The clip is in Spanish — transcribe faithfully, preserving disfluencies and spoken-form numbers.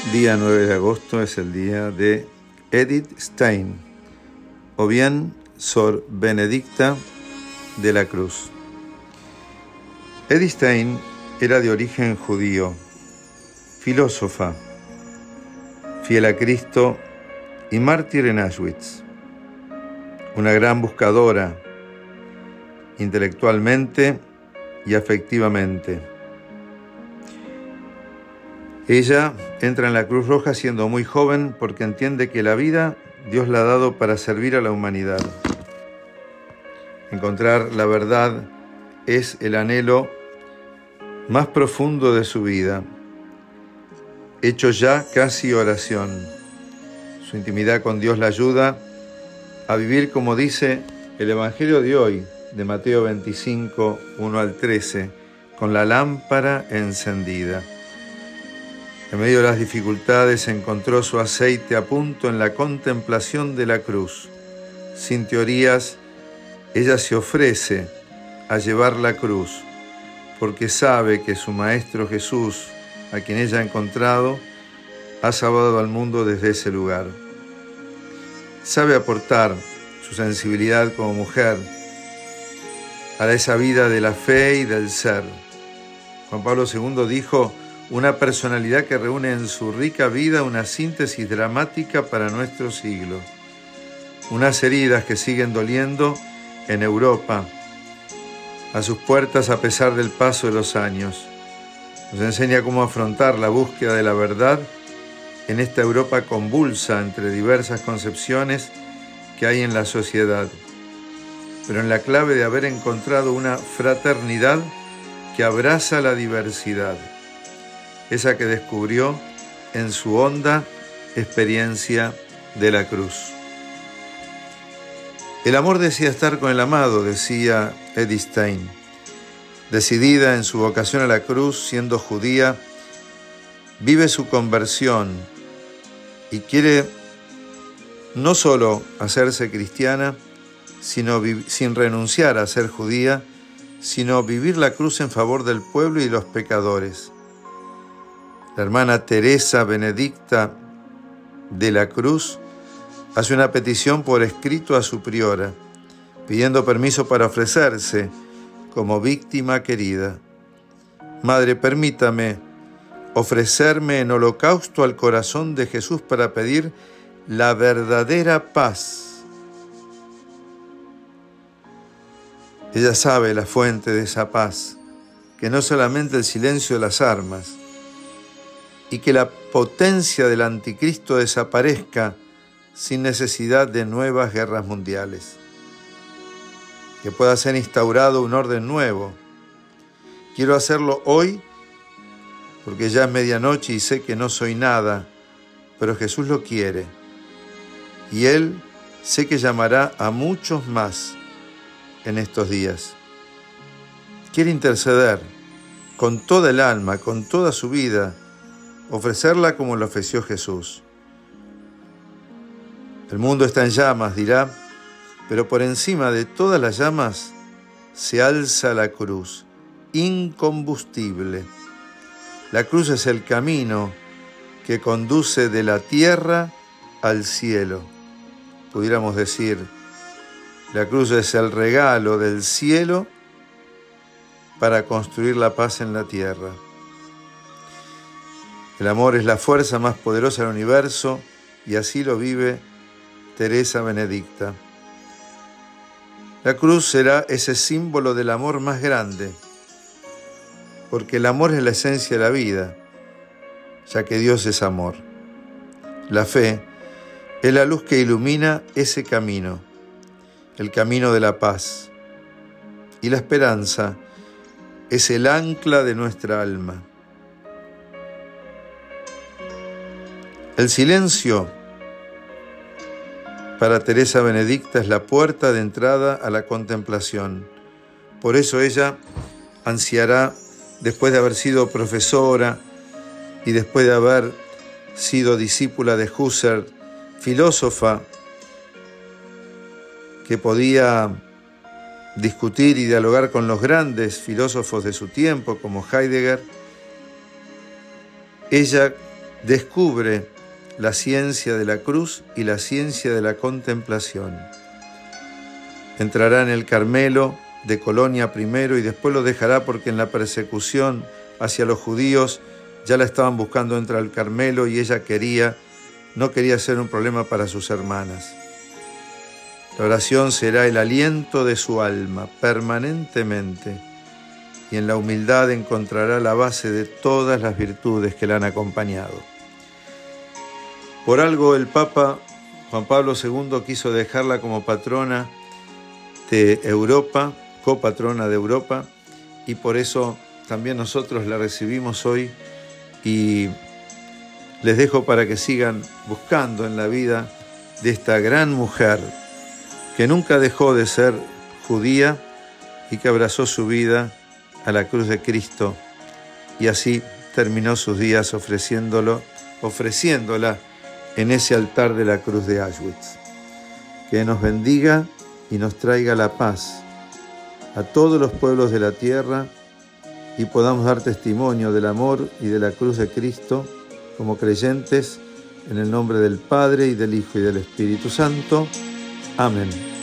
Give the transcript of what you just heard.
Día nueve de agosto es el día de Edith Stein, o bien Sor Benedicta de la Cruz. Edith Stein era de origen judío, filósofa, fiel a Cristo y mártir en Auschwitz. Una gran buscadora, intelectualmente y afectivamente. Ella entra en la Cruz Roja siendo muy joven porque entiende que la vida Dios la ha dado para servir a la humanidad. Encontrar la verdad es el anhelo más profundo de su vida, hecho ya casi oración. Su intimidad con Dios la ayuda a vivir como dice el Evangelio de hoy, de Mateo veinticinco, uno al trece, con la lámpara encendida. En medio de las dificultades encontró su aceite a punto en la contemplación de la cruz. Sin teorías, ella se ofrece a llevar la cruz, porque sabe que su Maestro Jesús, a quien ella ha encontrado, ha salvado al mundo desde ese lugar. Sabe aportar su sensibilidad como mujer a esa vida de la fe y del ser. Juan Pablo segundo dijo: una personalidad que reúne en su rica vida una síntesis dramática para nuestro siglo. Unas heridas que siguen doliendo en Europa, a sus puertas a pesar del paso de los años. Nos enseña cómo afrontar la búsqueda de la verdad en esta Europa convulsa entre diversas concepciones que hay en la sociedad, pero en la clave de haber encontrado una fraternidad que abraza la diversidad, esa que descubrió en su honda experiencia de la cruz. El amor desea estar con el amado, decía Edith Stein. Decidida en su vocación a la cruz, siendo judía, vive su conversión y quiere no solo hacerse cristiana, sino sin renunciar a ser judía, sino vivir la cruz en favor del pueblo y los pecadores. La hermana Teresa Benedicta de la Cruz hace una petición por escrito a su priora, pidiendo permiso para ofrecerse como víctima querida. Madre, permítame ofrecerme en holocausto al corazón de Jesús para pedir la verdadera paz. Ella sabe la fuente de esa paz, que no solamente el silencio de las armas, y que la potencia del anticristo desaparezca sin necesidad de nuevas guerras mundiales. Que pueda ser instaurado un orden nuevo. Quiero hacerlo hoy porque ya es medianoche y sé que no soy nada, pero Jesús lo quiere. Y Él sé que llamará a muchos más en estos días. Quiere interceder con toda el alma, con toda su vida, ofrecerla como lo ofreció Jesús. El mundo está en llamas, dirá, pero por encima de todas las llamas se alza la cruz, incombustible. La cruz es el camino que conduce de la tierra al cielo. Pudiéramos decir, la cruz es el regalo del cielo para construir la paz en la tierra. El amor es la fuerza más poderosa del universo y así lo vive Teresa Benedicta. La cruz será ese símbolo del amor más grande, porque el amor es la esencia de la vida, ya que Dios es amor. La fe es la luz que ilumina ese camino, el camino de la paz. Y la esperanza es el ancla de nuestra alma. El silencio para Teresa Benedicta es la puerta de entrada a la contemplación. Por eso ella ansiará, después de haber sido profesora y después de haber sido discípula de Husserl, filósofa que podía discutir y dialogar con los grandes filósofos de su tiempo, como Heidegger, ella descubre la ciencia de la cruz y la ciencia de la contemplación. Entrará en el Carmelo de Colonia primero y después lo dejará porque en la persecución hacia los judíos ya la estaban buscando entre el Carmelo y ella quería, no quería ser un problema para sus hermanas. La oración será el aliento de su alma permanentemente y en la humildad encontrará la base de todas las virtudes que la han acompañado. Por algo el Papa Juan Pablo segundo quiso dejarla como patrona de Europa, copatrona de Europa, y por eso también nosotros la recibimos hoy y les dejo para que sigan buscando en la vida de esta gran mujer que nunca dejó de ser judía y que abrazó su vida a la cruz de Cristo y así terminó sus días ofreciéndolo, ofreciéndola en ese altar de la cruz de Auschwitz. Que nos bendiga y nos traiga la paz a todos los pueblos de la tierra y podamos dar testimonio del amor y de la cruz de Cristo como creyentes en el nombre del Padre y del Hijo y del Espíritu Santo. Amén.